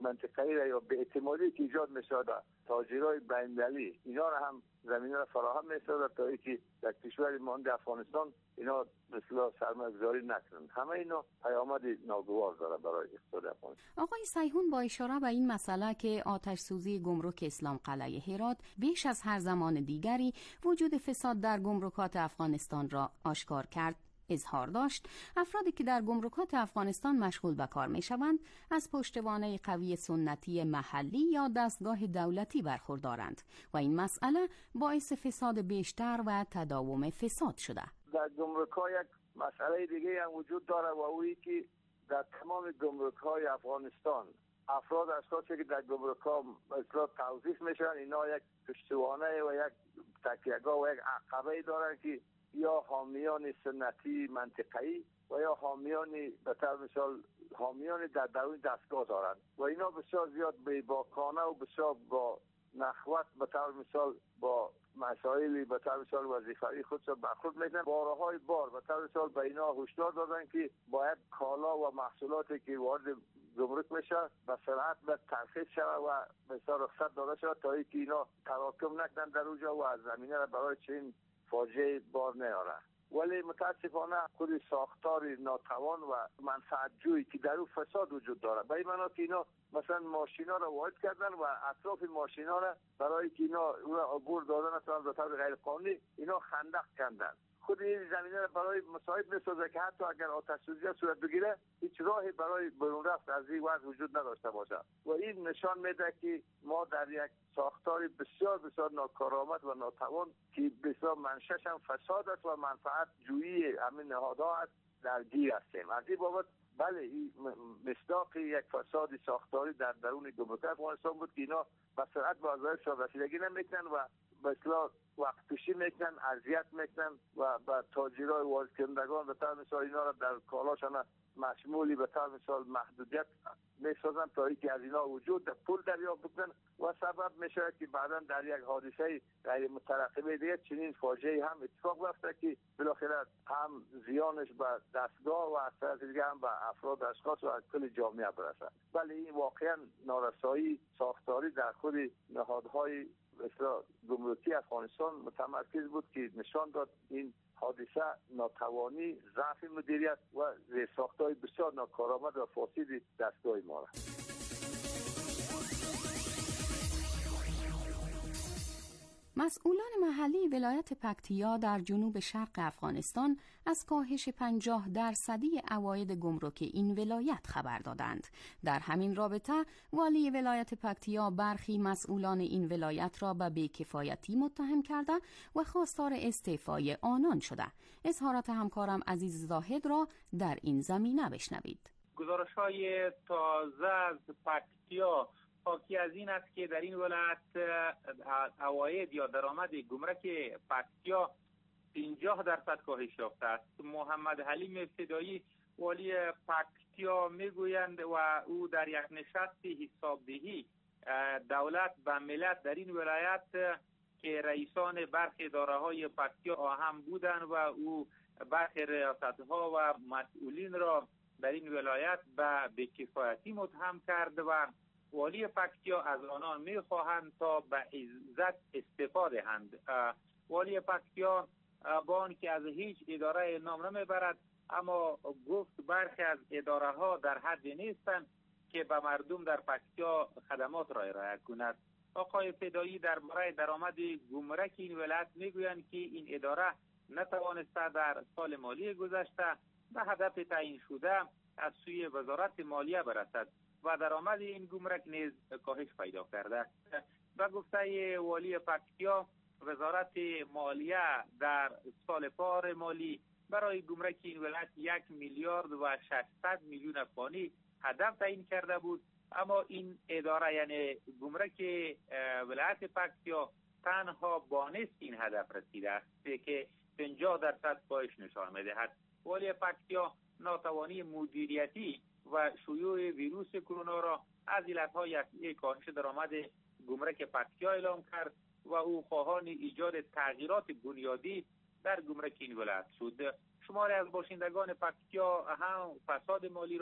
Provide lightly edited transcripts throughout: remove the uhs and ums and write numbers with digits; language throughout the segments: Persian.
منطقه‌ای را یا به اعتمادی که ایجاد می‌شود تاجرای بین‌المللی اینا را هم زمینه را فراهم می‌سازد تا اینکه در کشور مانند افغانستان اینا مثلا سرمایه‌گذاری نکنند. همه اینا پیامد ناگوار داره برای اقتصاد افغانستان. آقای سیحون با اشاره به این مسئله که آتش سوزی گمرک اسلام قلعه هرات بیش از هر زمان دیگری وجود فساد در گمرکات افغانستان را آشکار کرد، اظهار داشت افرادی که در گمرکات افغانستان مشغول به کار می‌شوند از پشتوانه قوی سنتی محلی یا دستگاه دولتی برخوردارند و این مسئله باعث فساد بیشتر و تداوم فساد شده. در گمرک‌ها یک مسئله دیگه هم وجود داره و اویی که در تمام گمرک‌های افغانستان افراد اشخاصی که در گمرک‌ها مثلا توظیف میشن اینا یک پشتوانه و یک تکیه‌گاه و یک عقبه دارن که یا حامیان سنتی منطقه‌ای و یا حامیان به طور مثال حامیان در درون دستگاه دارند و اینا بسیار زیاد بی‌باکانه و بسیار با نخوت به طور مثال با مسائلی به طور مثال وظیفه‌ای خودشون برخورد میکنن. بارهای بار به طور مثال به اینا هشدار دادن که باید کالا و محصولاتی که وارد گمرک میشه به سرعت به ترخیص شود و مثلا رخصت داده شود تا اینکه اینا تراکم نکنن در اونجا و از زمینه را برای چنین فاجعه بار نیاره. ولی متاسفانه خود ساختار ناتوان و منفعت جویی که در اون فساد وجود داره به این معنا که اینا مثلا ماشینا را وارد کردن و اطراف ماشینا را برای که اینا اون را عبور دادن اصلا به طور غیر قانونی اینا خندق کردن. خود این زمینه را برای مساعد می‌سازه که حتی اگر آتش سوزی صورت بگیره هیچ راهی برای برون رفت از این وضع وجود نداشته باشه و این نشان میده که ما در یک ساختار بسیار بسیار ناکارآمد و ناتوان که بسیار منشأش هم فساد است و منفعت جویی همین نهادها است درگیر هستیم. از این بابت بله این مصداق یک فساد ساختاری در درون گمرک افغانستان بود که اینا به سرعت به وظایفشان رسیدگی نمیکنن و به اصطلاح وقت کشی میکنن، اذیت میکنن و به تاجرای وارد کنندگان به طور مثال اینا را در کالاشان مشمولی به طور مثال محدودیت میسازن تا اینکه از اینا وجود پول دریافت بکنن و سبب میشه که بعدا در یک حادثه غیر مترقبه دیگه چنین فاجعه هم اتفاق بیفته که بالاخره هم زیانش به دستگاه و از طرف دیگه هم به افراد اشخاص و کل جامعه برسه. ولی این واقعا نارسایی ساختاری در خود نهادهای مثلا گمرکی افغانستان متمرکز بود که نشان داد این حادثه ناتوانی، ضعف مدیریت و زیرساخت‌های بسیار ناکارآمد و فاسد دستگاه ما را. مسئولان محلی ولایت پکتیا در جنوب شرق افغانستان از کاهش 50% عواید گمرک این ولایت خبر دادند. در همین رابطه والی ولایت پکتیا برخی مسئولان این ولایت را به بی‌کفایتی متهم کرده و خواستار استعفای آنان شده. اظهارات همکارم عزیز زاهد را در این زمینه بشنوید. گزارش‌های تازه از پکتیا حاکی از این است که در این ولایت عواید یا درآمد گمرک پکتیا 50% کاهش یافته است. محمد حلیم فدایی والی پکتیا میگویند و او در یک نشست حسابدهی دولت به ملت در این ولایت که رئیسان برخی اداره‌های پکتیا هم بودند و او برخی ریاست‌ها و مسئولین را در این ولایت به بی‌کفایتی متهم کرد و والی پکتیا از آنان می‌خواهند تا به عزت استعفا دهند. والی پکتیا با آنکه از هیچ اداره نام نمیبرد اما گفت برخی از اداره ها در حد نیستند که به مردم در پکتیا خدمات را ارائه کند. آقای فدایی درباره درآمد گمرک این ولایت میگویند که این اداره نتوانسته در سال مالی گذشته به هدف تعیین شده از سوی وزارت مالیه برسد و درآمد این گمرک نیز کاهش پیدا کرده است. و گفته والی پکتیا وزارت مالیه در سال پار مالی برای گمرک این ولایت 1 میلیارد و 600 میلیون افغانی هدف تعیین کرده بود، اما این اداره یعنی گمرک ولایت پکتیا تنها با نصف این هدف رسیده است که 50% کاهش نشان می‌دهد. والی پکتیا ناتوانی مدیریتی و شیوع ویروس کرونا را از علتهای اصلی کاهش درآمد گمرک پکتیا اعلام کرد و او خواهان ایجاد تغییرات بنیادی در گمرک این ولایت شد. شماری از باشندگان پکتیا هم فساد مالی را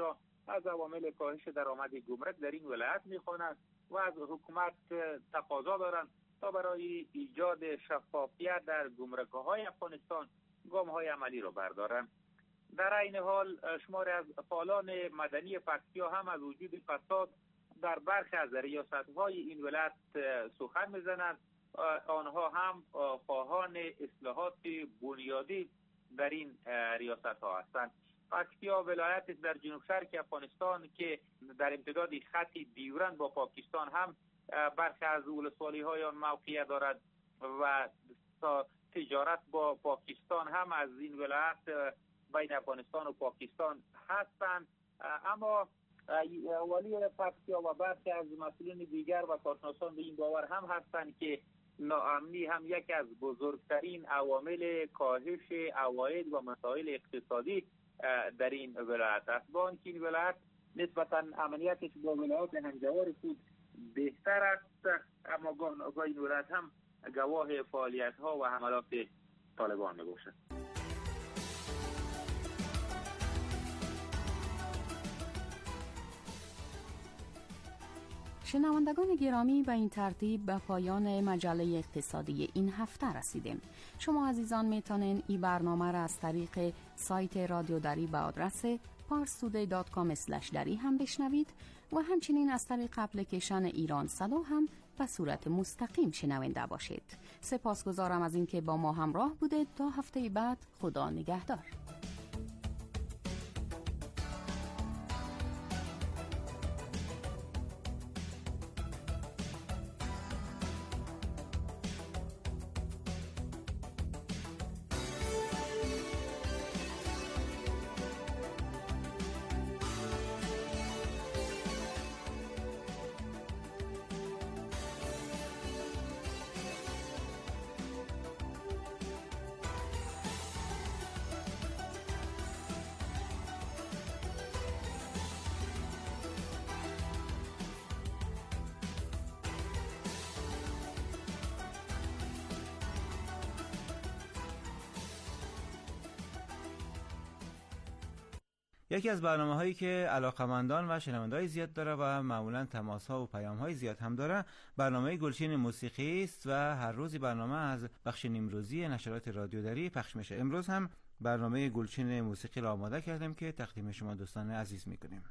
از عوامل کاهش درآمد گمرک در این ولایت می‌خوانند و از حکومت تقاضا دارند تا برای ایجاد شفافیت در گمرک‌های افغانستان گام‌های عملی را بردارند. در این حال شماری از فعالان مدنی پکتیا هم از وجود فساد در برخی از ریاست‌های این ولایت سخن می‌زنند. آنها هم خواهان اصلاحات بنیادی در این ریاست‌ها هستند. پکتیا ولایت در جنوب شرق افغانستان که در امتداد خط دیورند با پاکستان هم برخی از ولسوالی‌های آن موقعیت دارد و تجارت با پاکستان هم از این ولایت بین افغانستان و پاکستان هستند. اما والی پکتیا و برخی از مسئولین دیگر و کارشناسان به این باور هم هستند که ناامنی هم یکی از بزرگترین عوامل کاهش عواید و مسائل اقتصادی در این ولایت است. با آنکه این ولایت نسبتا امنیتش با ولایات همجوار خود بهتر است، اما گاه این ولایت هم گواه فعالیت‌ها و حملات طالبان می‌باشد. شنوندگان گرامی، به این ترتیب به پایان مجله اقتصادی این هفته رسیدیم. شما عزیزان میتونین این برنامه را از طریق سایت رادیو دری به آدرس parstoday.com/dari هم بشنوید و همچنین از طریق اپلیکیشن ایران صدا هم به صورت مستقیم شنونده باشید. سپاسگزارم از اینکه با ما همراه بودید. تا هفته بعد، خدا نگهدار. یکی از برنامه‌هایی که علاقه‌مندان و شنونده‌های زیاد داره و معمولاً تماس‌ها و پیام‌های زیاد هم داره، برنامه گلچین موسیقی است و هر روزی برنامه از بخش نیمروزی نشرات رادیو دری پخش میشه. امروز هم برنامه گلچین موسیقی را آماده کردیم که تقدیم شما دوستان عزیز می‌کنیم.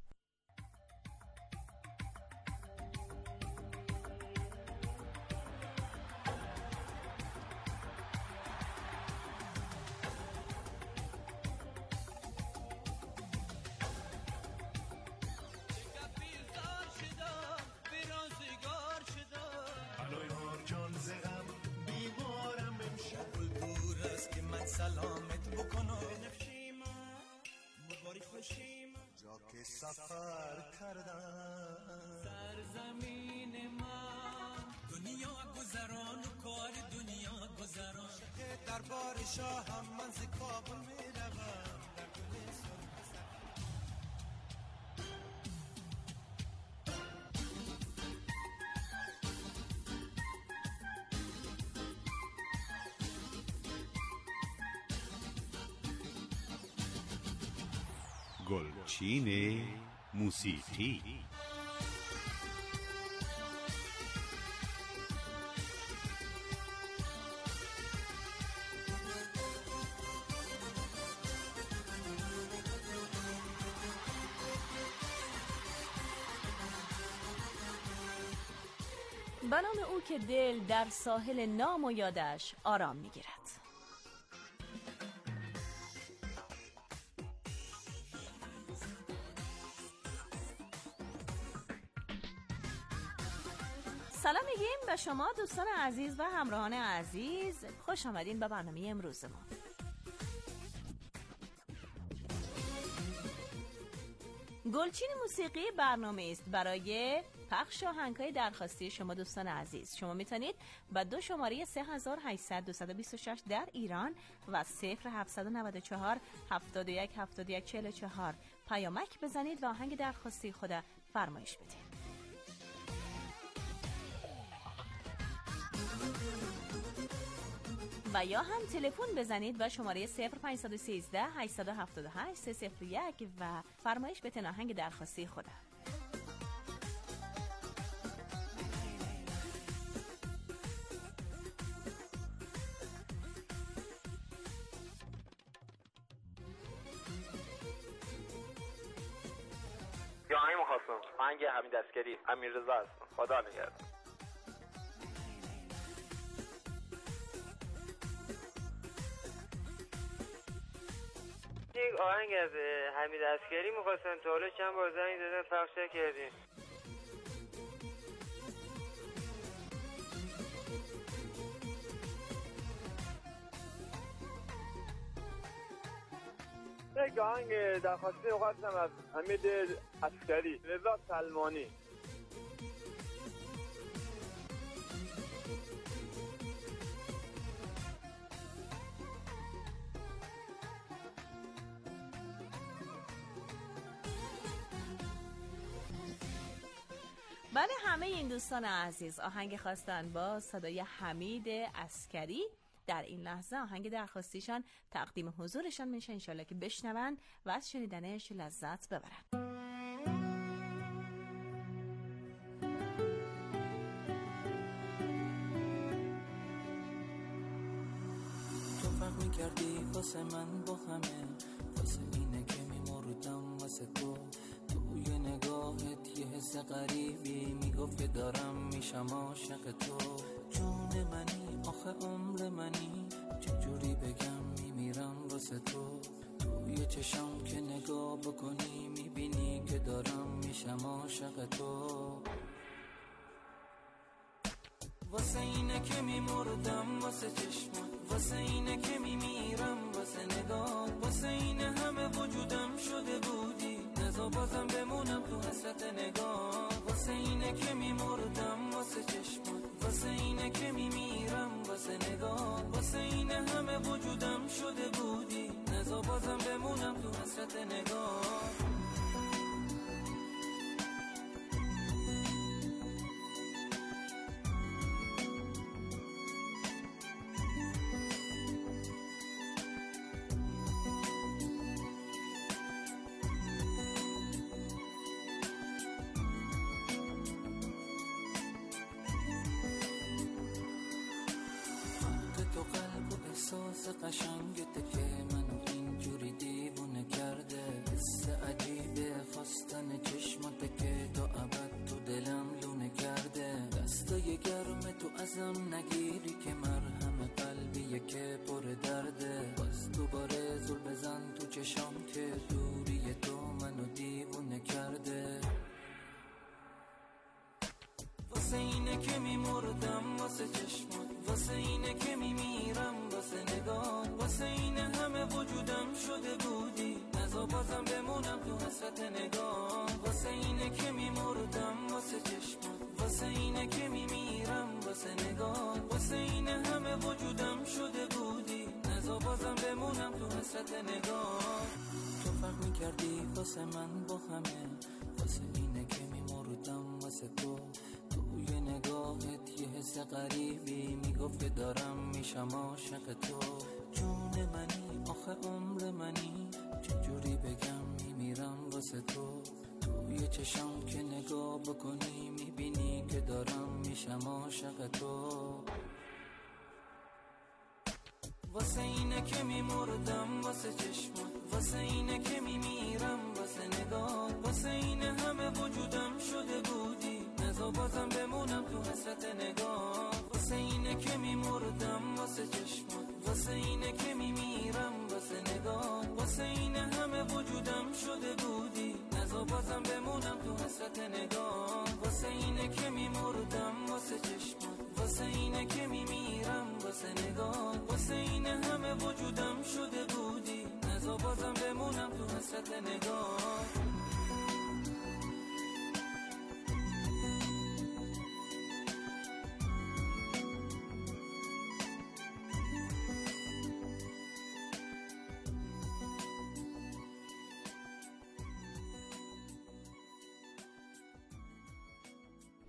سلامت بکنم بنفشیم مباری خوشیم جا که سفر کردم سرزمین من دنیا گذران و کار دنیا گذران دربار شاه هم من ز کابل میروم در گل سرخ گلچین موسیقی. به نام او که دل در ساحل نام و یادش آرام می‌گیرد. سلام میگیم به شما دوستان عزیز و همراهان عزیز. خوش آمدین به برنامه امروز ما. گلچین موسیقی برنامه است برای پخش آهنگ‌های درخواستی شما دوستان عزیز. شما میتونید با 2 شماره 3800 226 در ایران و 0794 71 71 44 پیامک بزنید و آهنگ درخواستی خود فرمایش بدید. و یا هم تلفن بزنید و شماره 0513 878 301 و فرمایش بتن آهنگ درخواستی خودم. یا آهنگ مخواستم آهنگ حمید عسکری، امیررضا هستم. خدا نگهدار. یک آهنگ از حمید عسکری میخواستم، تا حالا چند بار زنگ زدن پخش کردیم. یک آهنگ درخواستی میخواستم از حمید عسکری، رضا سلمانی. بله، همه این دوستان عزیز آهنگ خواستن با صدای حمید عسکری. در این لحظه آهنگ درخواستیشان تقدیم حضورشان میشه، انشالله که بشنون و از شنیدنش لذت ببرن. تو فرق میکردی واسه من با همه، واسه اینه که میمردم واسه تو. توی نگاهت یه حس غریبی میگفت که دارم میشم عاشق تو. جون منی، آخه عمر منی، چجوری بگم میمیرم واسه تو. توی چشم که نگاه بکنی میبینی که دارم میشم عاشق تو. واسه اینه که میمردم واسه چشمات، واسه اینه که میمیرم واسه نگاه، واسه اینه همه وجودم شده بودی، نزا بازم بمونم تو حسرت نگاه. واسه اینه که میمردم واسه چشمات، واسه اینه که میمیرم واسه نگاه، واسه اینه همه وجودم شده بودی، نزا بازم بمونم تو حسرت نگاه. احساس قشنگته که منو اینجوری دیوونه کرده، حس عجیبه خواستن چشماته که تا ابد تو دلم لونه کرده. دستای گرم تو ازم نگیری که مرهم قلبیه که پر درده. باز دوباره زل بزن تو چشام که دوری تو منو دیوونه کرده. واسه اینه که میمردم واسه چشمات، واسه اینه که میمیرم واسه نگاه، واسه اینه همه وجودم شده بودی، نزا بازم بمونم تو حسرت نگاه. واسه اینه که میمردم واسه چشمات، واسه اینه که میمیرم واسه نگاه، واسه اینه همه وجودم شده بودی، نزا بازم بمونم تو حسرت نگاه. تو فرق میکردی واسه من با همه، واسه اینه که میمردم واسه تو. توی نگاهت یه حس غریبی میگفت که دارم میشم عاشق تو. جون منی، آخه عمر منی، چجوری بگم میمیرم واسه تو. توی چشم که نگاه بکنی میبینی که دارم میشم عاشق تو. واسه اینه که میمردم واسه چشمات، واسه اینه که میمیرم واسه نگاه، واسه اینه همه وجودم شده بودی، نزا بازم بمونم تو حسرت نگاه. واسه اینه که میمردم واسه چشمات، واسه اینه که میمیرم واسه نگاه، واسه اینه همه وجودم شده بودی، نزا بازم بمونم تو حسرت نگاه. واسه اینه که میمردم واسه چشمات، واسه اینه که میمیرم واسه نگاه، واسه اینه همه وجودم شده بودی، نزا بازم بمونم تو حسرت نگاه.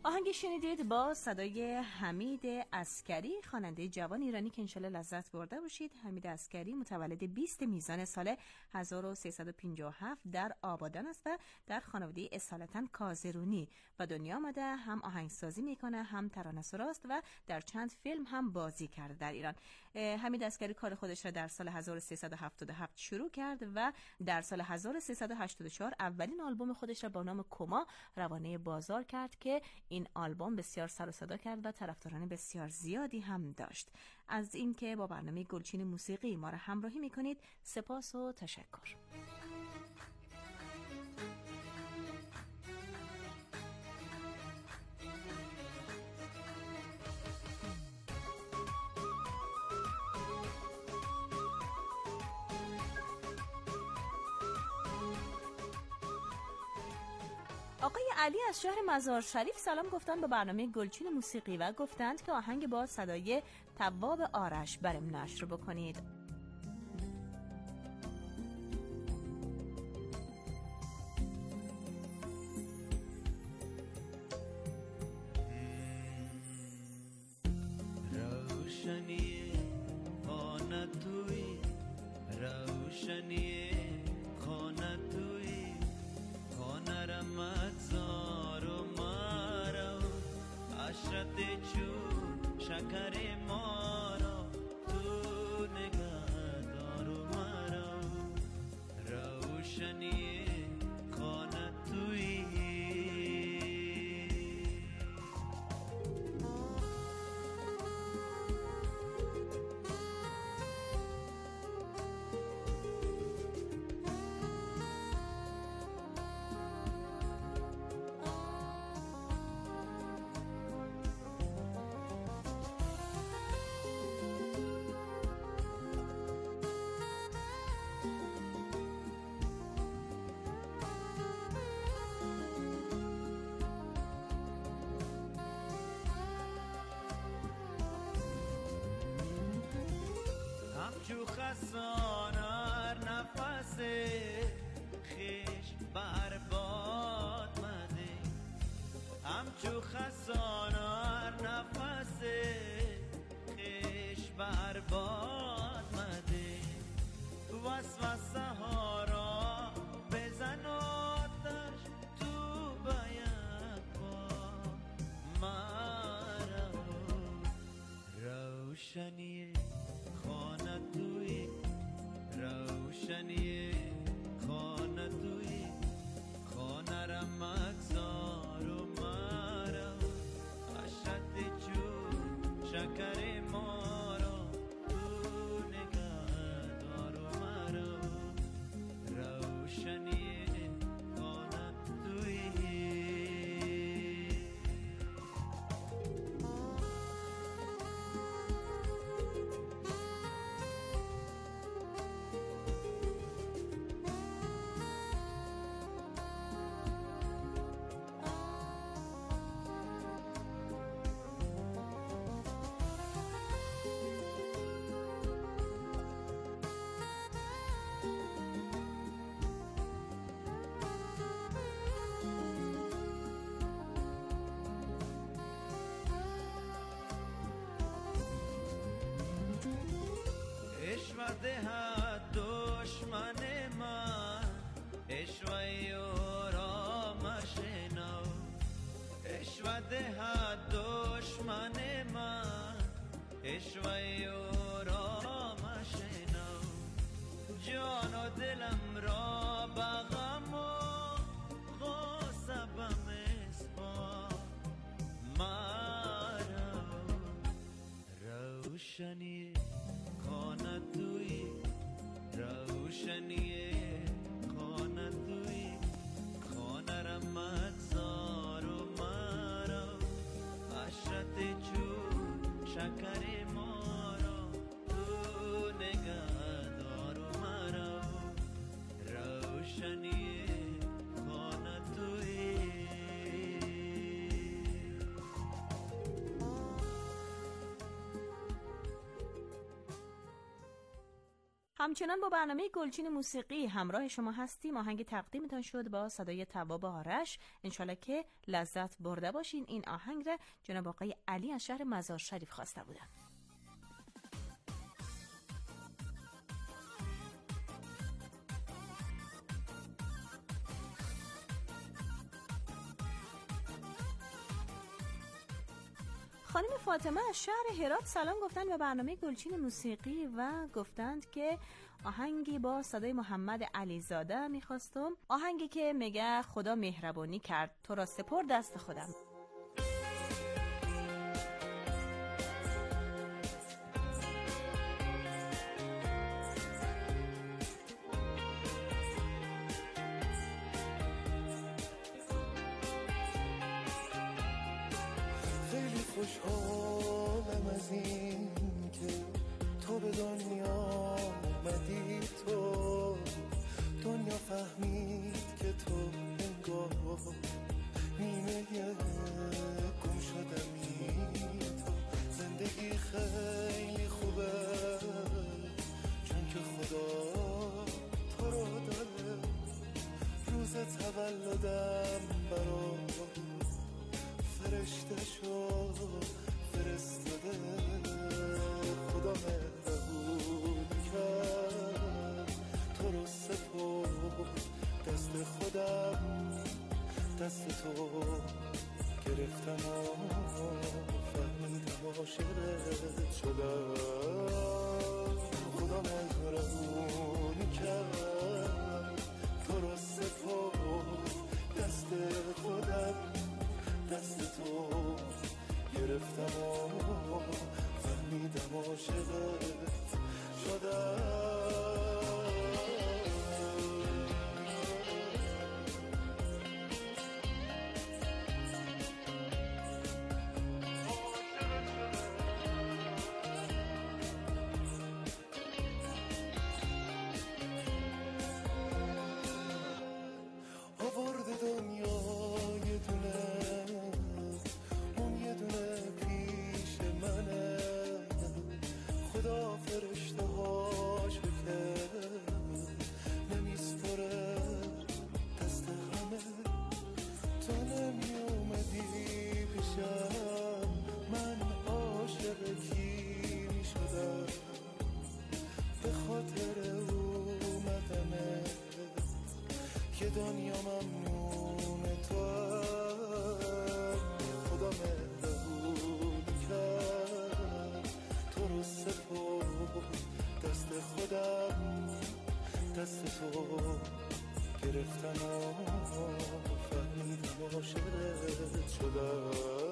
آهنگ شنیدید با صدای حمید عسکری، خواننده جوان ایرانی که انشالله لذت برده باشید. حمید عسکری متولد 20 میزان سال 1357 در آبادان است و در خانواده اصالتا کازرونی و دنیا آمده. هم آهنگسازی میکنه، هم ترانه‌سراست و در چند فیلم هم بازی کرده در ایران. حمید عسکری کار خودش را در سال 1377 شروع کرد و در سال 1384 اولین آلبوم خودش را با نام کما روانه بازار کرد که این آلبوم بسیار سر و صدا کرد و طرفداران بسیار زیادی هم داشت. از اینکه با برنامه گلچین موسیقی ما را همراهی میکنید سپاس و تشکر. آقای علی از شهر مزار شریف سلام گفتن به برنامه گلچین موسیقی و گفتند که آهنگ با صدای تواب آرش برام نشر بکنید. روشنی خانه توی، روشنی خانه توی، خانه را مگذار و مرا، عشرت چون شکر ما را تو نگه دار و مرا، روشنی خانه توی. همچو خسان هر نفس خیش برباد مده، همچو خسان هر نفس خیش برباد مده، وسوسه ها را بزن آتش تو باید با مرا، روشنی خانه توی، روشنی خانه توی، خانه را مگذار و مرا، عشرت چون شکر ما را تو نگه دار و مرا، روشنی خانه توی. اشوه دهد دشمن من، اشوه او را مشنو، اشوه دهد دشمن من، اشوه او را مشنو، جان و دلم را به غم و غصه بمسپار مرا، روشنی خانه توی، روشنی خانه توی، خانه را مگذار و مرا، عشرت چون شکر ما را تو نگه دار و مرا، روشنی خانه توی. همچنان با برنامه گلچین موسیقی همراه شما هستیم. آهنگ تقدیمتان شد با صدای تواب آرش. انشالله که لذت برده باشین. این آهنگ را جناب آقای علی از شهر مزار شریف خواسته بودن. خانم فاطمه از شهر هرات سلام گفتن به برنامه گلچین موسیقی و گفتند که آهنگی با صدای محمد علیزاده میخواستم، آهنگی که میگه خدا مهربانی کرد تو را سپرد دست خودم. خوشحالم از این که تو به دنیا آمدی، تو دنیا فهمید که تو انگار نیمه گم شدمی. تو زندگی خیلی خوبه چون که خدا تو رو داره. روز تولدم برات فرشته شو فرستاده، خدا مهربون کرد تو رو سپرد دست خودم. دست تو گرفتم و فهمیدم عاشقت شدم. خدا مهربون کرد تو رو سپرد دست خودم. دست تو گرفتم و فهمیدم عاشقت شدم. آورد دنیا یه دونه، خدا فرشته هاش بکرد نمیسپره دست همه. تو نمی اومدی پیشم من عاشق کی می شدم. به خاطر اومدنه که دنیا ممنون تو. خدا مهربون کرد تو رو سپرد دست خودم. دست تو گرفتم و فهمیدم عاشقت شدم.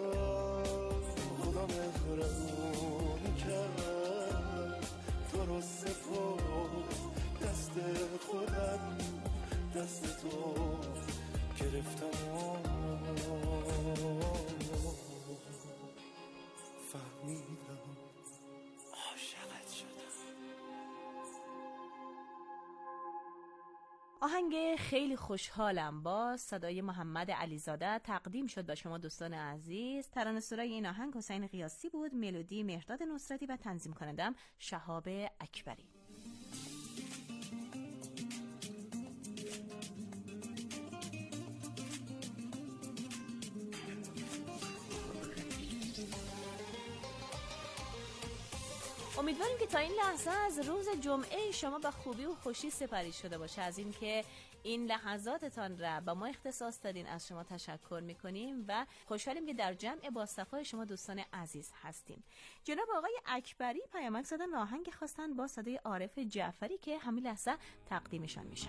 خدا مهربون کرد تو رو سپرد دست خودم. دست تو گرفتم و فهمیدم عاشقت شدم. آهنگ خیلی خوشحالم با صدای محمد علیزاده تقدیم شد به شما دوستان عزیز. ترانه‌سرای این آهنگ حسین قیاسی بود، ملودی مهرداد نصرتی و تنظیم کنندم شهاب اکبری. امیدواریم که تا این لحظه از روز جمعه شما به خوبی و خوشی سپری شده باشه. از این که این لحظاتتان را به ما اختصاص دادین از شما تشکر میکنیم و خوشحالیم که در جمع با صفای شما دوستان عزیز هستیم. جناب آقای اکبری پیامک زدن و آهنگ خواستن با صدای عارف جعفری که همین لحظه تقدیمشان میشه.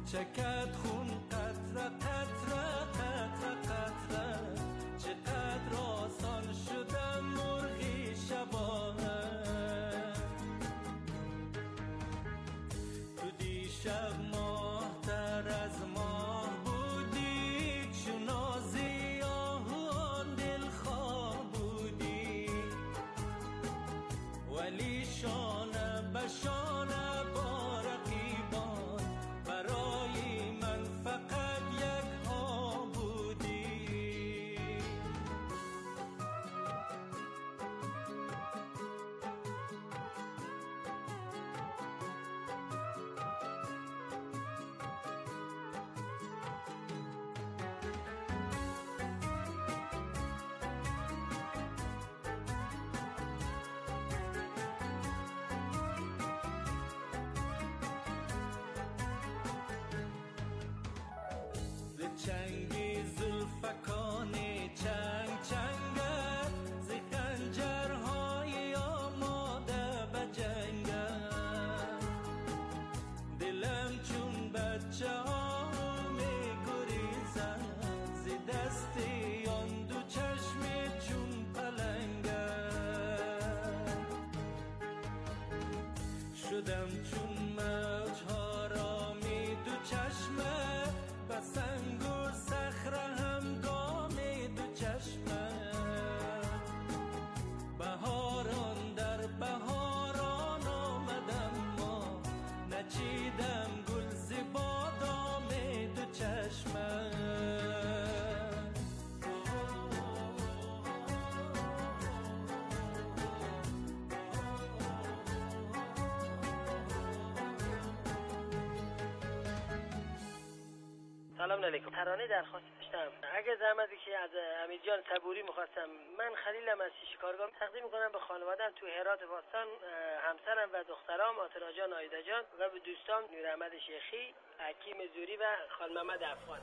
چقدر خون قطره قطره قطره قطره، چقدر آسان شدم مرغی شبانه. تو دیشب ماه تر از ماه بودی، چون نازی آهان دلخواه بودی، ولی شانه به شانه با رقیبان برای من فقط یک ها بودی. چنگی زلفکان چنگ چنگت، ز خنجرهای آماده به جنگت، دلم چون بچه ها می گریزد ز دستی آن دو چشم چون پلنگت. شدم چون موجها را می دو چشمه، سنگ و صخره هم گام دو چشمه. بهاران در بهاران آمدم، ما نچیدم گل ز بادام دو چشمه. سلام علیکم. ترانه درخواست داشتم، اگه زحمتی که از امیر جان صبوری می‌خواستم. من خلیلم از شیشکارگاه، تقدیم می‌کنم به خانواده‌ام تو هرات باستان، همسرم و دخترام آتنا جان، آیدا جان و به دوستام نور احمد شیخی، حکیم زوری و خان محمد افغان.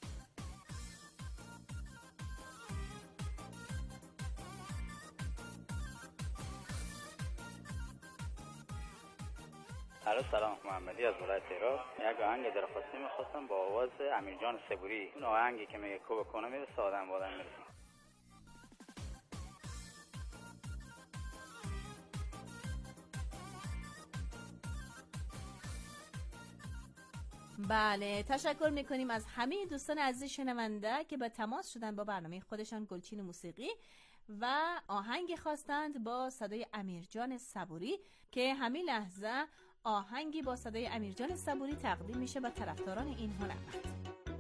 الو، سلام، محمدی از ولایت هرات. یک آهنگ درخواستی میخواستم با آواز امیر جان صبوری. اون آهنگی که میگه کوب کنه میرسه آدم بادم میرسه. بله، تشکر میکنیم از همه دوستان عزیز شنونده که به تماس شدن با برنامه خودشان گلچین موسیقی و آهنگ خواستند با صدای امیرجان صبوری که همین لحظه آهنگی با صدای امیرجان صبوری تقدیم میشه به طرفداران این هنرمند.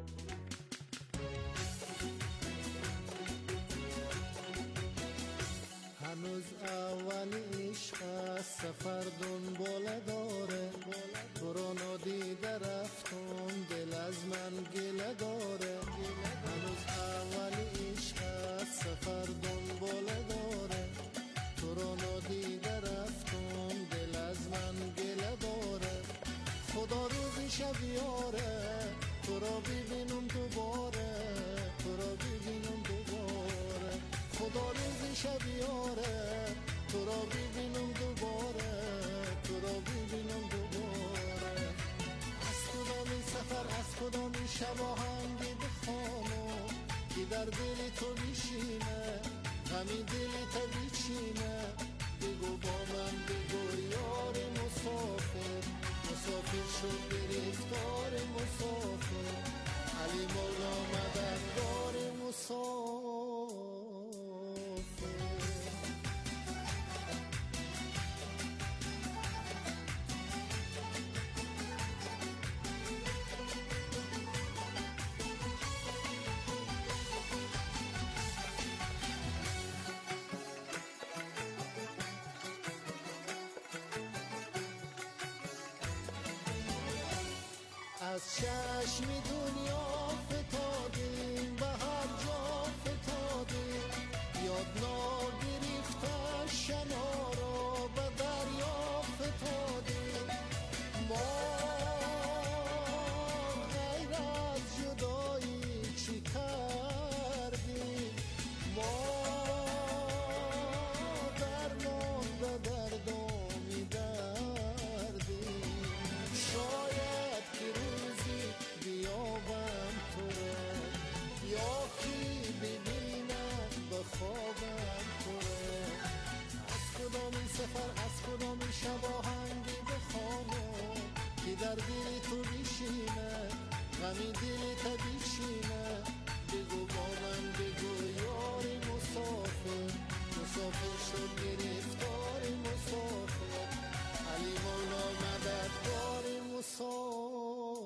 هنوز اول عشق سفر دنباله داره، تو رو ندیده رفتم دل از من گله داره. هنوز اول عشق سفر دنباله داره، تو رو ندیده رفتم دل از من گله داره. خدا روزی شب یاره، تو رو ببینم دوباره، تو رو ببینم دوباره. خدا روزی شب یاره، تو رو ببینم دوباره، تو رو ببینم دوباره. از کدام این سفر، از کدام این شب آهنگی بخوانم که در دل تو بشینه، همین دل تو بچینه. بگو با من، بگو یار مسافر، مسافر شد گرفتار مسافر، علی مولا مددگار مسافر. از چشم دنیا فتادیم، به هر جا فتادیم، یاد نگرفته شنا را به دریا فتادیم. ما غیر از جدایی چی کردیم، ما درمان به دردامی دردیم. شاید که روزی در دل تو بیشینه غمی دل تا بیشینه بگو با من بگو یاری مسافر مسافر شد گرفتاری مسافر علی مولا مددکاری مسافر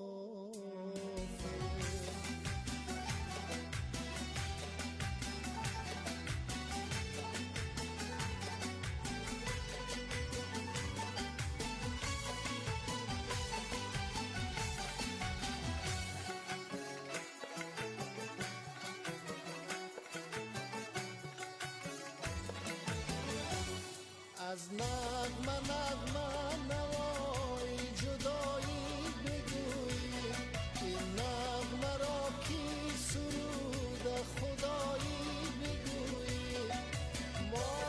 از نغمه نوایی جدایی بگویی این نغمه را کی سرود خدایی بگویی ما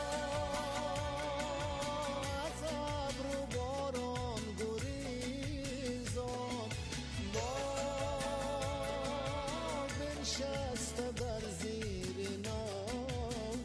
از ابر و باران گریزان ما بنشسته در زیر ناودان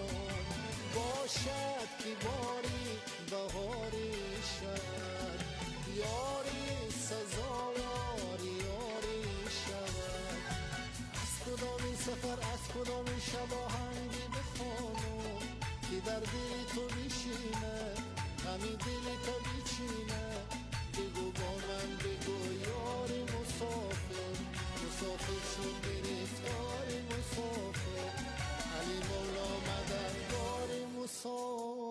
باشد که باری بهاری شد یاری سزاواری یاری شد از کدامی سفر از کدامی شب آهنگی بخوانم که در دل تو بیشینه غمی دل تو بیچینه بگو با من بگو یاری مسافر مسافر شد گرفتاری مسافر علی مولا مددکاری مسافر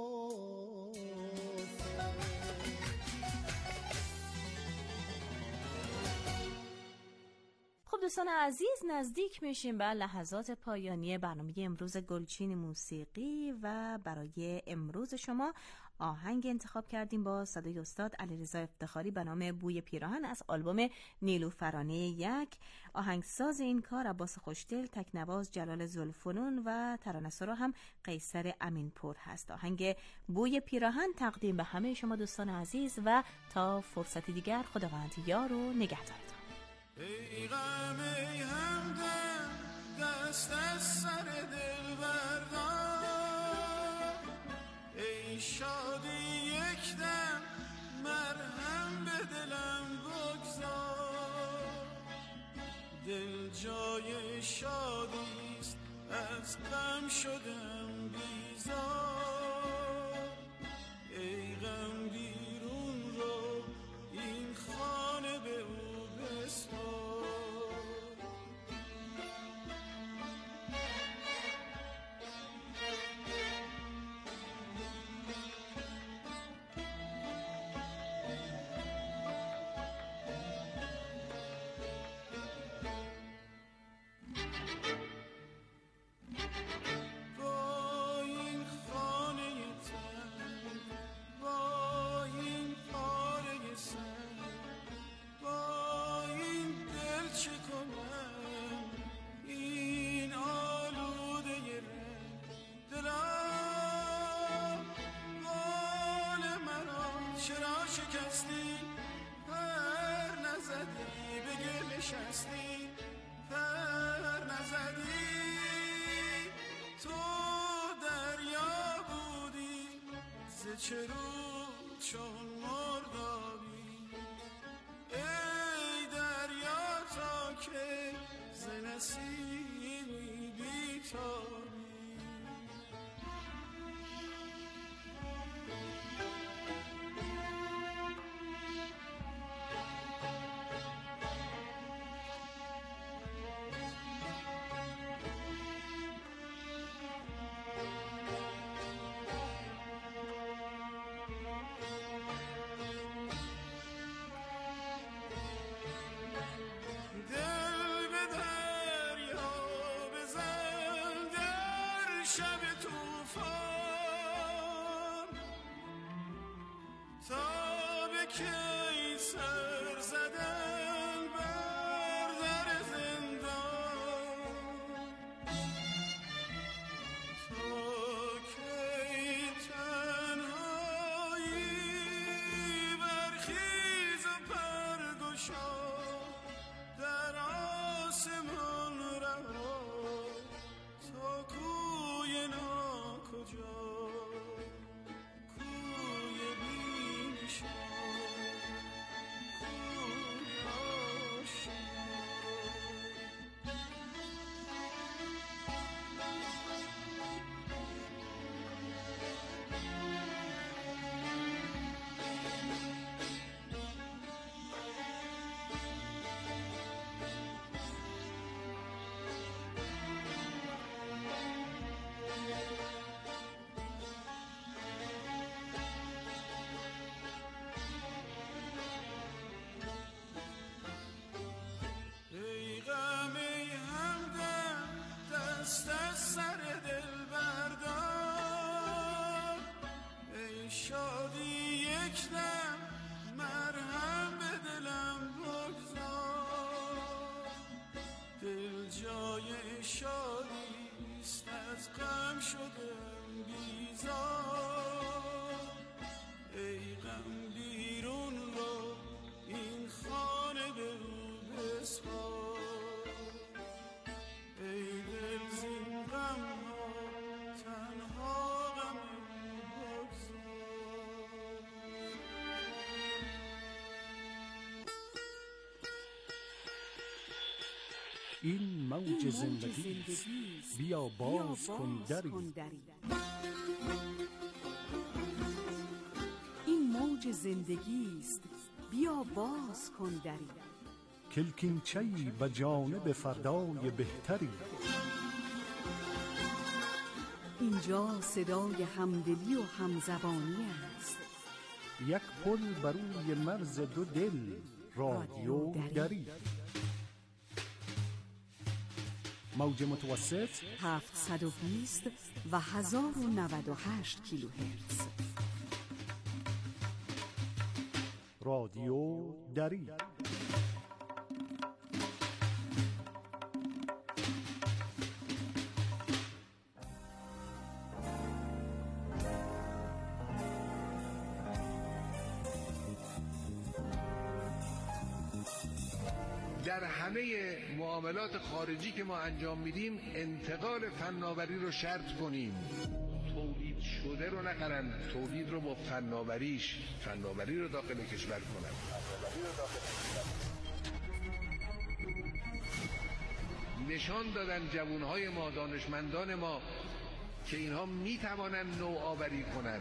خب دوستان عزیز، نزدیک میشیم به لحظات پایانی برنامه امروز گلچین موسیقی و برای امروز شما آهنگ انتخاب کردیم با صدای استاد علیرضا افتخاری به نام بوی پیراهن از آلبوم نیلوفرانه یک. آهنگساز این کار عباس خوشدل، تکنواز جلال ذوالفنون و ترانه‌سرا هم قیصر امینپور هست. آهنگ بوی پیراهن تقدیم به همه شما دوستان عزیز و تا فرصتی دیگر خداوند یار و نگهدارتان. ای غم ای همدم دست از سر دل بردار ای شادی یک دم مرهم به دلم بگذار دل جای شادیست از غم شدم بیزار ای غم بیرون رو این خانه به او بسپار چرو چون مردابی ای دریا تا که ز نسیمی بیتابی شدم بیزار، ای غم بیرون رو این خانه بگو بسپار، ای دل زین غم ها تنها غم بگذار. این موج زندگی بیا باز کن دری. این موج زندگی است بیا باز کن دری. کلکینچه‌ای به جانب فردای بهتری. اینجا صدای همدلی و همزبانی است. یک پل بر روی مرز دو دل، رادیو دری. موج متوسط 720 و 1098 کیلوهرتز. رادیو دری. در همه معاملات خارجی که ما انجام میدیم انتقال فناوری رو شرط کنیم. تولید شده رو نخرن، تولید رو با فناوریش، فناوری رو داخل کشور کنن. نشان دادن جوانهای ما، دانشمندان ما که اینها میتوانن نوآوری کنن،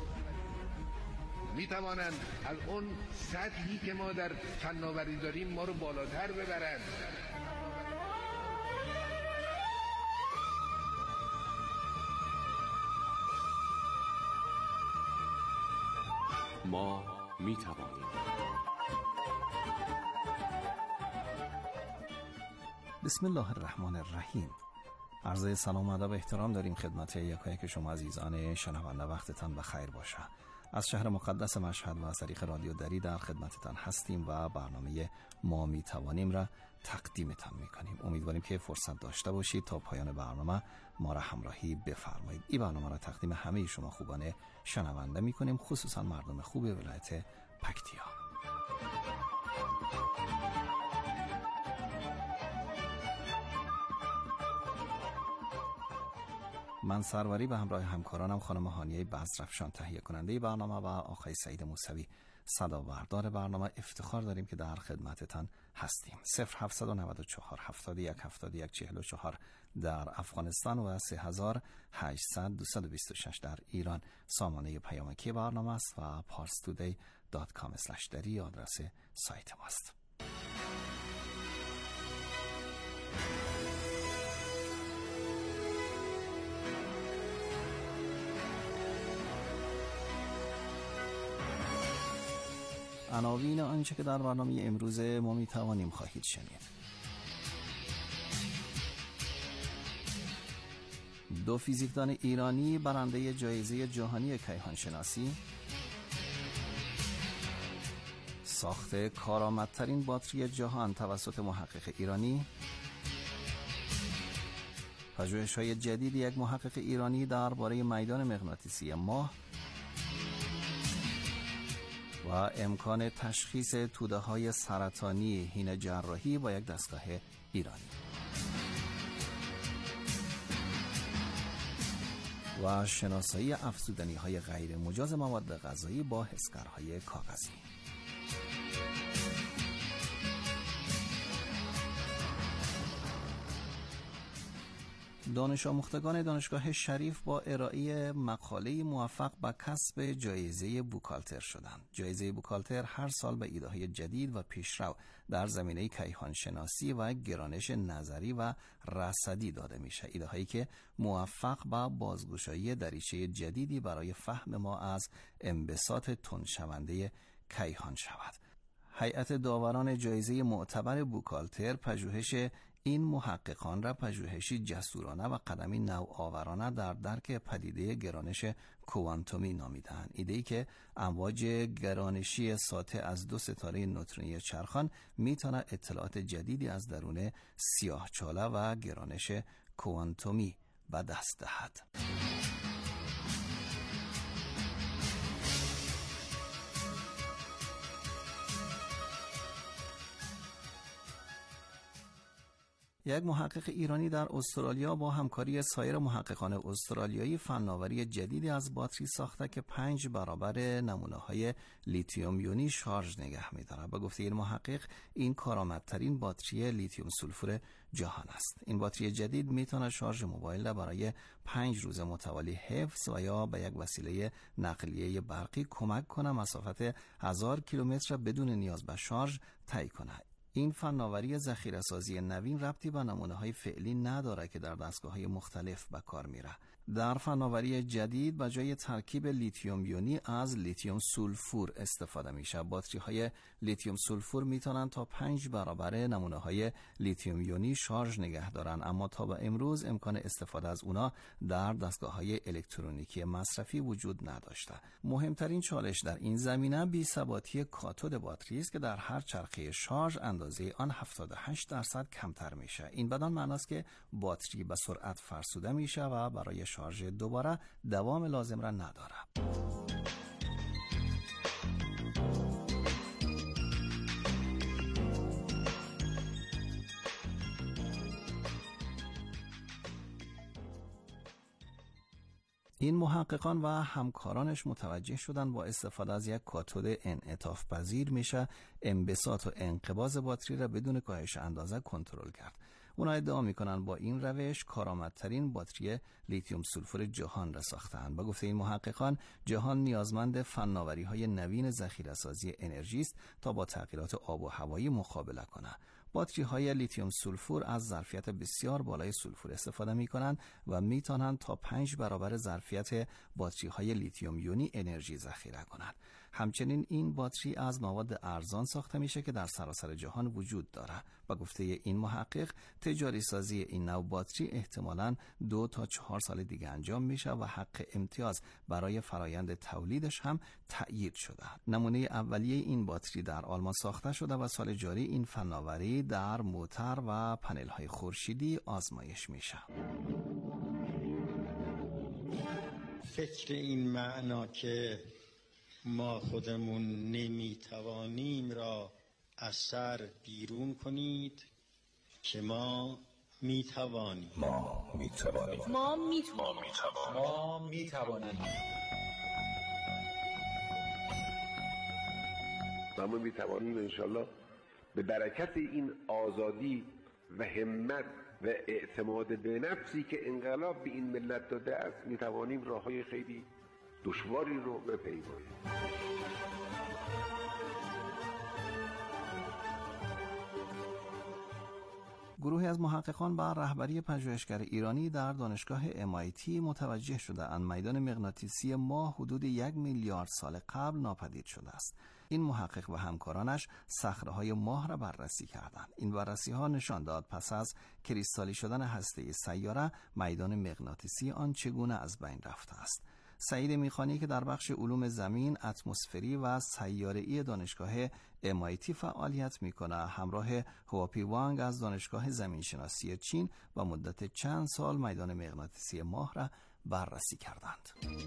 میتوانند از اون سطحی که ما در فناوری داریم ما رو بالاتر ببرند. ما میتوانیم. بسم الله الرحمن الرحیم. عرض سلام و ادب و احترام داریم خدمت یکایک شما عزیزان شنونده. وقتتان بخیر باشه. از شهر مقدس مشهد و از طریق رادیو دری در خدمتتان هستیم و برنامه ما میتوانیم را تقدیمتان میکنیم. امیدواریم که فرصت داشته باشید تا پایان برنامه ما را همراهی بفرمایید. این برنامه را تقدیم همه شما خوبان شنونده میکنیم، خصوصا مردم خوب ولایت پکتیا. من سروری به همراه همکارانم خانم هانیه بزرفشان تهیه کننده برنامه و آقای سعید موسوی صدا بردار برنامه افتخار داریم که در خدمتتان هستیم. 0794 71 71 44 در افغانستان و 3800 226 در ایران سامانه پیامکی برنامه است و parstoday.com/dari آدرس سایت ماست. عناوین آنچه که در برنامه امروز ما میتوانیم خواهید شنید. 2 فیزیکدان ایرانی برنده جایزه جهانی کیهان شناسی، ساخت کارآمدترین باتری جهان توسط محقق ایرانی، پژوهش‌های جدید یک محقق ایرانی درباره میدان مغناطیسی ماه و امکان تشخیص توده‌های سرطانی حین جراحی با یک دستگاه ایرانی. و شناسایی افزودنی‌های غیر مجاز مواد غذایی با حسگرهای کاغذی. دانش آموختگان دانشگاه شریف با ارائه مقاله موفق به کسب جایزه بوکالتر شدند. جایزه بوکالتر هر سال به ایده‌های جدید و پیشرو در زمینه کیهان شناسی و گرانش نظری و رصدی داده میشه. ایده‌هایی که موفق به بازگشایی دریچه جدیدی برای فهم ما از انبساط تندشونده کیهان شود. هیئت داوران جایزه معتبر بوکالتر پژوهش این محققان را پژوهشی جسورانه و قدمی نوآورانه در درک پدیده گرانش کوانتومی نامیده‌اند. ایده‌ای که امواج گرانشی ساطع از 2 ستاره نوترونی چرخان میتونه اطلاعات جدیدی از درون سیاهچاله و گرانش کوانتومی به دست دهد. یک محقق ایرانی در استرالیا با همکاری سایر محققان استرالیایی فناوری جدیدی از باتری ساخته که 5 برابر نمونه‌های لیتیوم یونی شارژ نگه می‌دارد. به گفته این محقق این کارآمدترین باتری لیتیوم سولفور جهان است. این باتری جدید میتونه شارژ موبایل را برای 5 روز متوالی حفظ و یا به یک وسیله نقلیه برقی کمک کنه مسافت 1000 کیلومتر بدون نیاز به شارژ طی کنه. این فناوری ذخیره‌سازی نوین ربطی به نمونه‌های فعلی نداره که در دستگاه‌های مختلف به کار میره. در فناوری جدید به جای ترکیب لیتیوم یونی از لیتیوم سولفور استفاده میشه. باتری‌های لیتیوم سولفور میتونن تا 5 برابر نمونه‌های لیتیوم یونی شارژ نگه دارن، اما تا به امروز امکان استفاده از اونا در دستگاه‌های الکترونیکی مصرفی وجود نداشته. مهمترین چالش در این زمینه بی‌ثباتی کاتود باتری است که در هر چرخه شارژ اندازه آن 78% کمتر میشه. این بدان معنی است که باتری به سرعت فرسوده میشه و برای شارژ دوباره دوام لازم را نداره. این محققان و همکارانش متوجه شدن با استفاده از یک کاتود انعطاف پذیر میشه انبساط و انقباض باتری را بدون کاهش اندازه کنترل کرد. اونا ادعا میکنن با این روش کارآمدترین باتری لیتیوم سولفور جهان را ساختن. با گفته این محققان جهان نیازمند فناوری‌های نوین ذخیره‌سازی انرژی است تا با تغییرات آب و هوایی مقابله کنه. باتری های لیتیوم سولفور از ظرفیت بسیار بالای سولفور استفاده می کنند و می توانند تا 5 برابر ظرفیت باتری های لیتیوم یونی انرژی ذخیره کنند. همچنین این باتری از مواد ارزان ساخته میشه که در سراسر جهان وجود داره. با گفته این محقق تجاری سازی این نوع باتری احتمالاً 2 تا 4 سال دیگه انجام میشه و حق امتیاز برای فرایند تولیدش هم تأیید شده. نمونه اولیه این باتری در آلمان ساخته شده و سال جاری این فناوری در موتر و پنل های خورشیدی آزمایش میشه. فکر این معنا که ما خودمون نمیتوانیم را از سر بیرون کنید که ما میتوانیم. ما میتوانیم انشالله به برکت این آزادی و همت و اعتماد به نفسی که انقلاب به این ملت داده است میتوانیم راههای خیلی دشواری رو بپیماییم. گروهی از محققان با رهبری پژوهشگر ایرانی در دانشگاه MIT متوجه شده‌اند میدان مغناطیسی ماه حدود 1 میلیارد سال قبل ناپدید شده است. این محقق و همکارانش صخره‌های ماه را بررسی کردند. این بررسی‌ها نشان داد پس از کریستالی شدن هسته سیاره میدان مغناطیسی آن چگونه از بین رفته است. سعید میخانی که در بخش علوم زمین، اتمسفری و سیاره‌ای دانشگاه MIT فعالیت میکنه همراه هواپی وانگ از دانشگاه زمینشناسی چین و مدت چند سال میدان مغناطیسی ماه را بررسی کردند.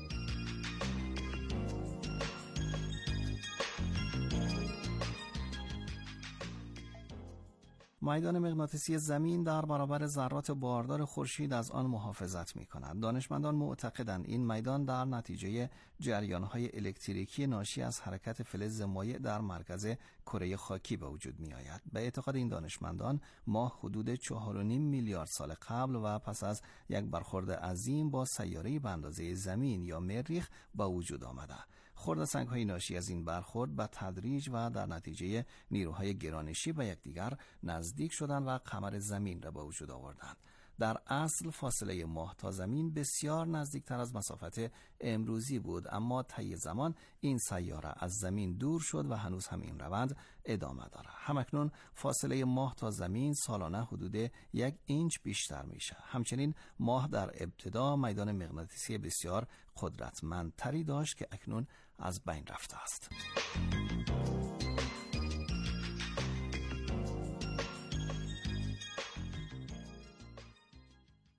میدان مغناطیسی زمین در برابر ذرات باردار خورشید از آن محافظت می‌کند. دانشمندان معتقدند این میدان در نتیجه جریان‌های الکتریکی ناشی از حرکت فلز مایع در مرکز کره خاکی به وجود می‌آید. به اعتقاد این دانشمندان ماه حدود 4.5 میلیارد سال قبل و پس از یک برخورد عظیم با سیاره‌ای به اندازه زمین یا مریخ به وجود آمده. خردسنگ‌های ناشی از این برخورد به تدریج و در نتیجه نیروهای گرانشی به یکدیگر نزدیک شدند و قمر زمین را به وجود آوردند. در اصل فاصله ماه تا زمین بسیار نزدیکتر از مسافت امروزی بود، اما طی زمان این سیاره از زمین دور شد و هنوز هم این روند ادامه دارد. همکنون فاصله ماه تا زمین سالانه حدود 1 اینچ بیشتر میشه. همچنین ماه در ابتدا میدان مغناطیسی بسیار قدرتمندتری داشت که اکنون از بین رفته است.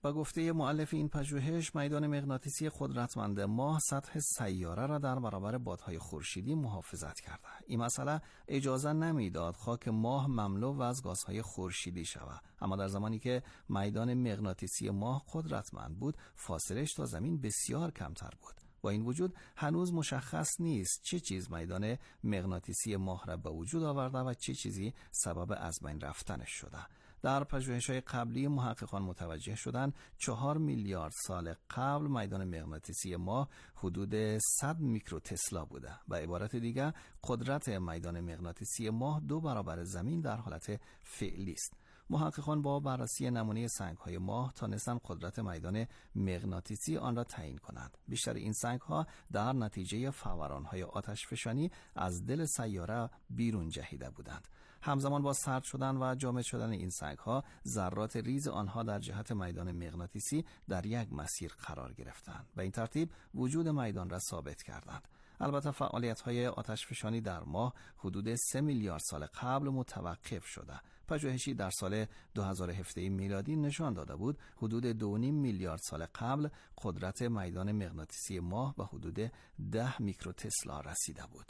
با گفته مؤلف این پژوهش، میدان مغناطیسی قدرتمند ماه سطح سیاره را در برابر بادهای خورشیدی محافظت کرده. این مسئله اجازه نمیداد خاک ماه مملو از گازهای خورشیدی شود، اما در زمانی که میدان مغناطیسی ماه قدرتمند بود، فاصلهش تا زمین بسیار کمتر بود. با این وجود هنوز مشخص نیست چه چیز میدان مغناطیسی ماه را به وجود آورده و چه چیزی سبب از بین رفتنش شده. در پژوهش‌های قبلی محققان متوجه شدند 4 میلیارد سال قبل میدان مغناطیسی ماه حدود 100 میکروتسلا بوده. به عبارت دیگر قدرت میدان مغناطیسی ماه 2 برابر زمین در حالت فعلی است. محققان با بررسی نمونه سنگ‌های ماه تانستند قدرت میدان مغناطیسی آن را تعیین کنند. بیشتر این سنگ‌ها در نتیجه فوران‌های آتشفشانی از دل سیاره بیرون جهیده بودند. همزمان با سرد شدن و جامد شدن این سنگ‌ها، ذرات ریز آنها در جهت میدان مغناطیسی در یک مسیر قرار گرفتند و این ترتیب وجود میدان را ثابت کردند. البته فعالیت‌های آتشفشانی در ماه حدود 3 میلیارد سال قبل متوقف شده. پژوهشی در سال 2017 میلادی نشان داده بود حدود 2.5 میلیارد سال قبل قدرت میدان مغناطیسی ماه به حدود 10 میکروتسلا رسیده بود.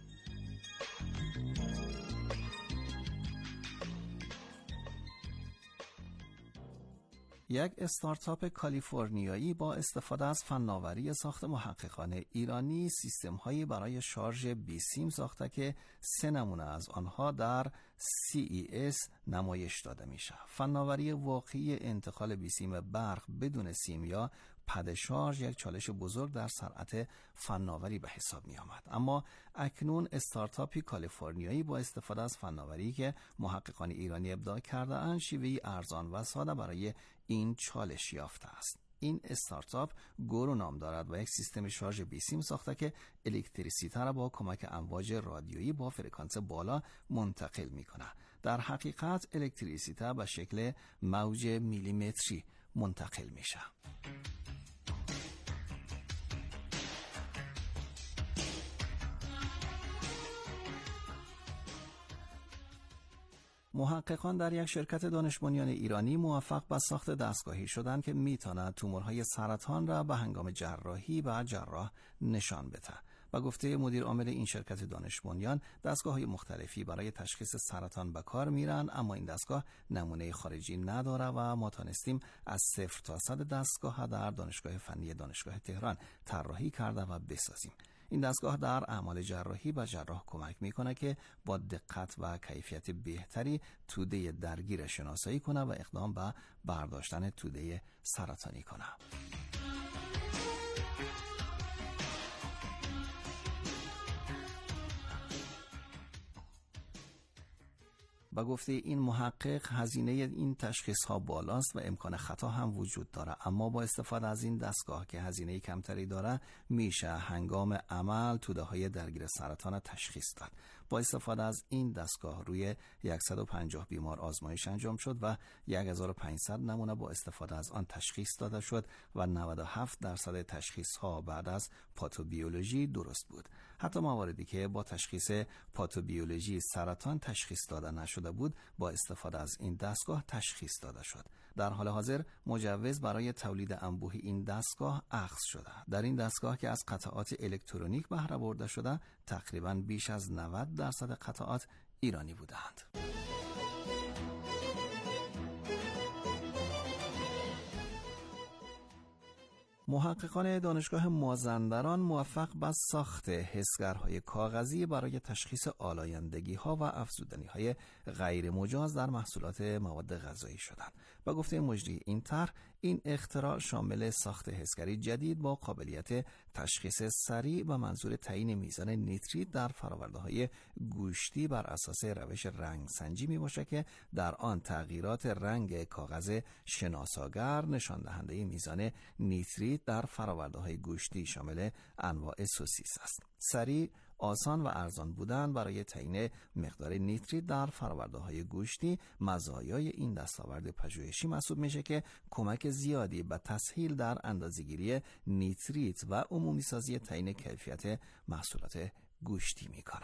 یک استارتاپ کالیفرنیایی با استفاده از فناوری ساخت محققان ایرانی سیستم‌هایی برای شارژ بیسیم ساخته که 3 نمونه از آنها در CES نمایش داده میشه. فناوری واقعی انتقال بیسیم برق بدون سیم یا پد شارژ یک چالش بزرگ در صنعت فناوری به حساب می آمد. اما اکنون استارتاپی کالیفرنیایی با استفاده از فناوری که محققان ایرانی ابداع کرده اند شیوهی ارزان و ساده برای این چالش یافته است. این استارتاپ گورو نام دارد و یک سیستم شارژ بیسیم ساخته که الکتریسیته را با کمک امواج رادیویی با فرکانس بالا منتقل می کند. در حقیقت الکتریسیته به شکل موج میلیمتری منتقل می شود. محققان در یک شرکت دانش بنیان ایرانی موفق به ساخت دستگاهی شدند که میتواند تومورهای سرطان را به هنگام جراحی به جراح نشان بده. و گفته مدیر عامل این شرکت دانش بنیان، دستگاه‌های مختلفی برای تشخیص سرطان به کار میرن، اما این دستگاه نمونه خارجی نداره و ما تانستیم از 0 تا 100 دستگاه در دانشگاه فنی دانشگاه تهران طراحی کرده و بسازیم. این دستگاه در اعمال جراحی به جراح کمک میکنه که با دقت و کیفیت بهتری توده درگیر شناسایی کنه و اقدام به برداشتن توده سرطانی کنه. با گفته این محقق هزینه این تشخیص ها بالاست و امکان خطا هم وجود داره، اما با استفاده از این دستگاه که هزینه کمتری داره میشه هنگام عمل توده های درگیر سرطان تشخیص داد. با استفاده از این دستگاه روی 150 بیمار آزمایش انجام شد و 1500 نمونه با استفاده از آن تشخیص داده شد و 97% تشخیص ها بعد از پاتوبیولوژی درست بود. حتی مواردی که با تشخیص پاتوبیولوژی سرطان تشخیص داده نشده بود با استفاده از این دستگاه تشخیص داده شد. در حال حاضر مجوز برای تولید انبوه این دستگاه اخذ شده. در این دستگاه که از قطعات الکترونیک بهره برده شده، تقریباً بیش از 90% قطعات ایرانی بودند. محققان دانشگاه مازندران موفق به ساخت حسگرهای کاغذی برای تشخیص آلایندگی‌ها و افزودنی‌های غیر مجاز در محصولات مواد غذایی شدند. با گفته مجری این طرح، این اختراع شامل ساخت حسگری جدید با قابلیت تشخیص سریع و منظور تعیین میزان نیتریت در فرآورده‌های گوشتی بر اساس روش رنگ سنجی می باشد که در آن تغییرات رنگ کاغذ شناساگر نشان دهنده میزان نیتریت در فرآورده‌های گوشتی شامل انواع سوسیس است. سریع، آسان و ارزان بودن برای تعیین مقدار نیتریت در فرآورده‌های گوشتی مزایای این دستاورد پژوهشی محسوب میشه که کمک زیادی به تسهیل در اندازه‌گیری نیتریت و عمومی سازی تعیین کیفیت محصولات گوشتی میکنه.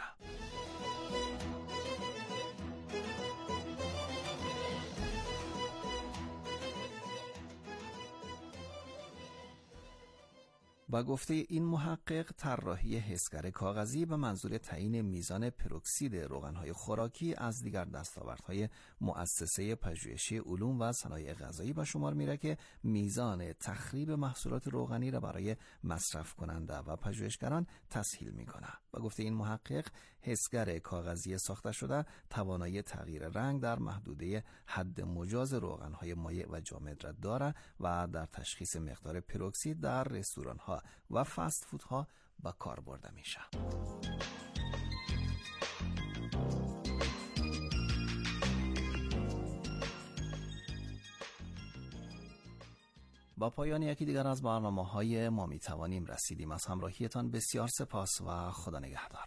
با گفته این محقق، طراحی حسگر کاغذی به منظور تعیین میزان پروکسید روغن‌های خوراکی از دیگر دستاوردهای مؤسسه پژوهشی علوم و صنایع غذایی به شمار میره که میزان تخریب محصولات روغنی را برای مصرف کننده و پژوهشگران تسهیل میکنه. با گفته این محقق، حسگر کاغذی ساخته شده توانایی تغییر رنگ در محدوده حد مجاز روغن‌های مایع و جامد را داره و در تشخیص مقدار پروکسید در رستوران‌ها و فست فودها به کار برده میشه. با پایان یکی دیگر از برنامه‌های ما میتوانیم رسیدیم. از همراهیتان بسیار سپاس و خدا نگهدار.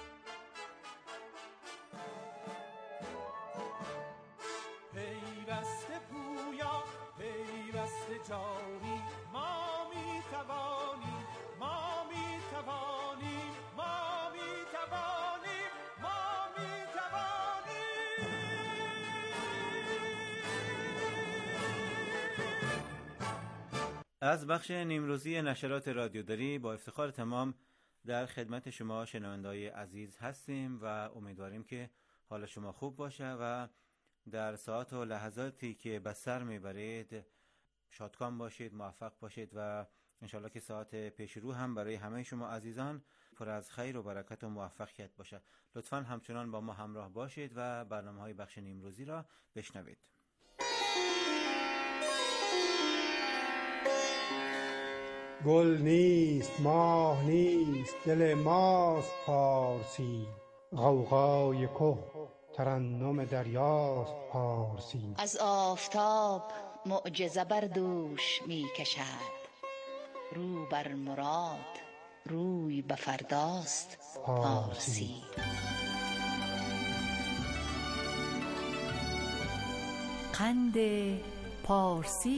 پیوسته پویا پیوسته جاری، ما میتوانیم، ما میتوانیم، ما میتوانیم، ما میتوانیم. از بخش نیمروزی نشرات رادیوداری با افتخار تمام در خدمت شما شنونده‌های عزیز هستیم و امیدواریم که حال شما خوب باشه و در ساعات و لحظاتی که به سر میبرید شادکام باشید، موفق باشید و انشالله که ساعت پیش رو هم برای همه شما عزیزان پر از خیر و برکت و موفقیت باشه. لطفاً همچنان با ما همراه باشید و برنامه‌های بخش نیمروزی را بشنوید. گل نیست، ماه نیست، دل ماست پارسی، غوغای که ترنم دریاست پارسی. از آفتاب معجزه بر دوش می کشد، رو بر مراد روی به فرداست پارسی. قند پارسی.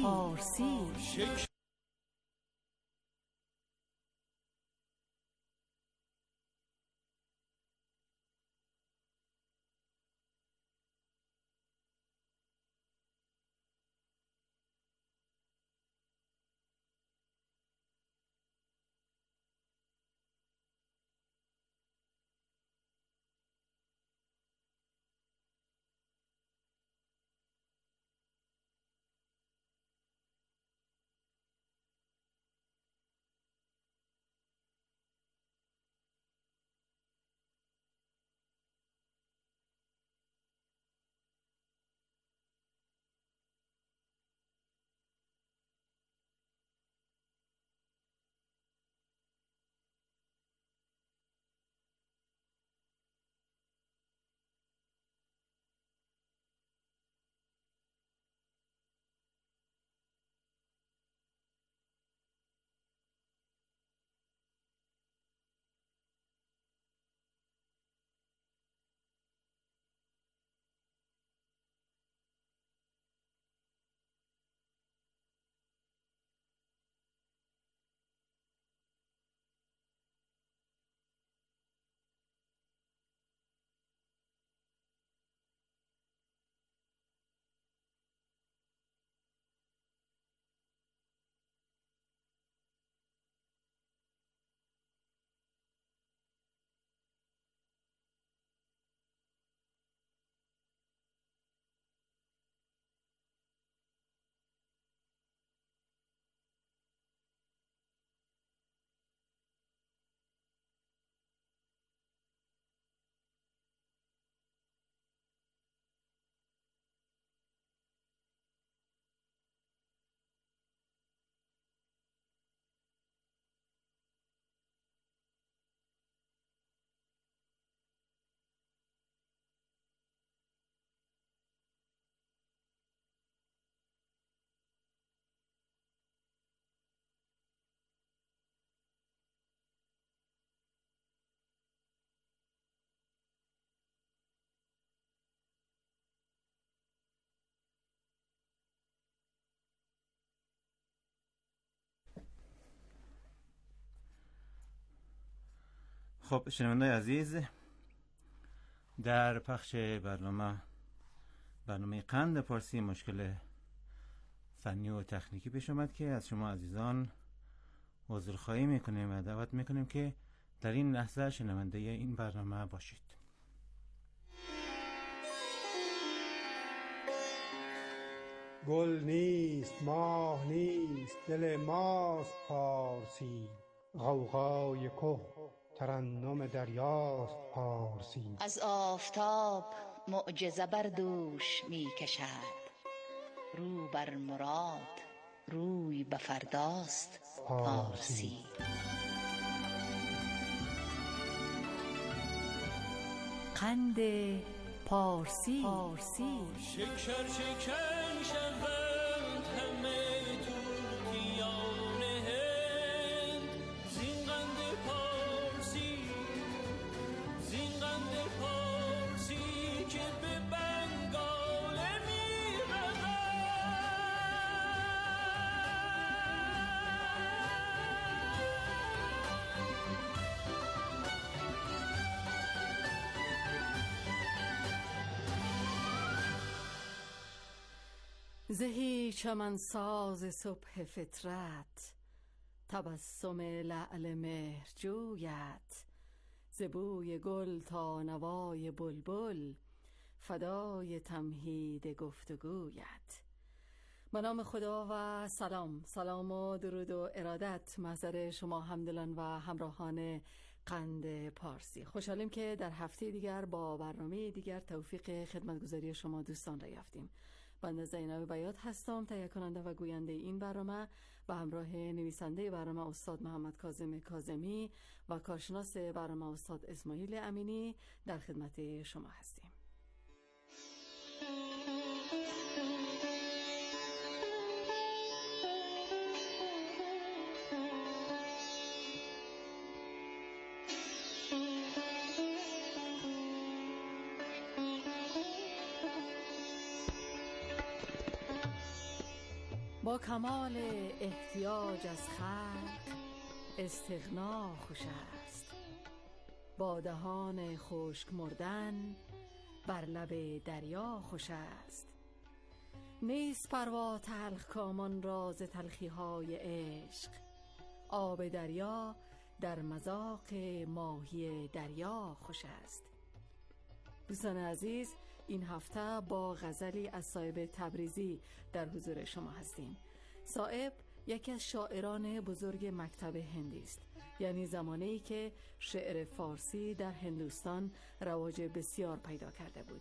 خب شنونده‌های عزیز، در پخش برنامه قند پارسی مشکل فنی و تکنیکی پیش آمد که از شما عزیزان عذرخواهی میکنیم و دعوت میکنیم که در این لحظه شنونده این برنامه باشید. گل نیست ماه نیست دل ماست پارسی، غوغای که ترنم دریاست پارسی. از آفتاب معجزه بر دوش می کشد، رو بر مراد روی به فرداست پارسی. قند پارسی. شکر شکن شوند همه توتیان هند، زین قند پارسی، زین قند پارسی که به بنگال می رود. زهی چمن ساز صبح فطرت، تبسم لعل مهر جویت، ز بوی گل تا نوای بلبل، فدای تمهید گفتگویت. به نام خدا و سلام و درود و ارادت محضر شما همدلان و همراهان قند پارسی. خوشحالیم که در هفته دیگر با برنامه دیگر توفیق خدمتگزاری شما دوستان را یافتیم. بنده زینب بیات هستم، تهیه کننده و گوینده این برنامه و همراه نویسنده برنامه استاد محمد کاظم کاظمی و کارشناس برنامه استاد اسماعیل امینی در خدمت شما هستیم. با کمال احتیاج از خلق استغنا خوش است، با دهان خشک مردن بر لب دریا خوش است. نیست پروا تلخ کامان راز تلخی های عشق، آب دریا در مذاق ماهی دریا خوش است. دوستان عزیز، این هفته با غزلی از صایب تبریزی در حضور شما هستیم. صایب یکی از شاعران بزرگ مکتب هندی است، یعنی زمانه‌ای که شعر فارسی در هندوستان رواج بسیار پیدا کرده بود.